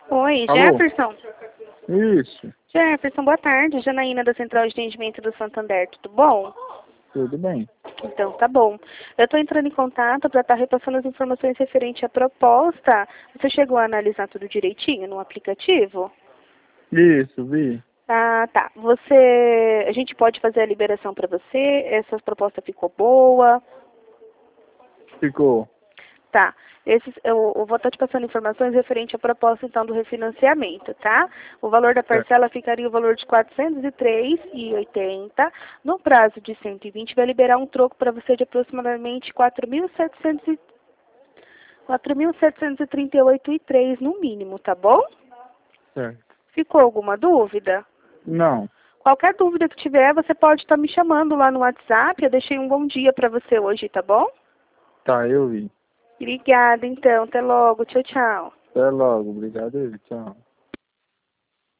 Oi, Alô? Jefferson. Isso, Jefferson, boa tarde. Janaína da Central de Atendimento do Santander, tudo bom? tudo bem. Então, tá bom. Eu estou entrando em contato para estar repassando as informações referente à proposta. Você chegou a analisar tudo direitinho no aplicativo? Isso, vi. Ah, tá. A gente pode fazer a liberação para você? Essa proposta ficou boa? Ficou. Tá. Eu vou estar te passando informações referente à proposta, então, do refinanciamento, tá? O valor da Certo. parcela ficaria o valor de R$ 403,80. No prazo de 120, vai liberar um troco para você de aproximadamente R$ 4.738,03 no mínimo, tá bom? Certo. Ficou alguma dúvida? Não. Qualquer dúvida que tiver, você pode estar me chamando lá no WhatsApp. Eu deixei um bom dia para você hoje, tá bom? Tá, eu vi. Obrigada, então. Até logo. Tchau, tchau. Até logo. Obrigado aí. Tchau.